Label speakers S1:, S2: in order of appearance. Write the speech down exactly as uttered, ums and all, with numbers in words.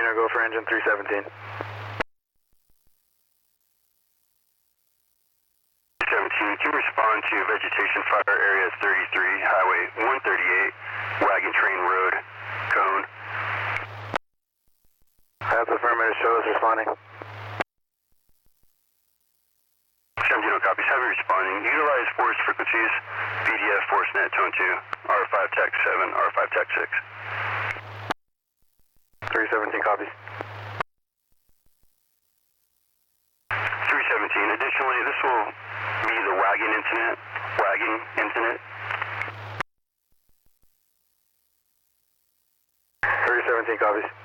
S1: center, go for engine three seventeen.
S2: seventeen, can you respond to vegetation fire area thirty-three, highway one thirty-eight, Wagon Train Road, Cone?
S1: That's affirmative, show us responding.
S2: seventeen, no copies, have you responding. Utilize force frequencies, P D F, ForceNet, Tone two, R five Tech seven, R five Tech six.
S1: three seventeen copies.
S2: three seventeen, additionally, this will be the wagon incident, wagon incident.
S1: three seventeen copies.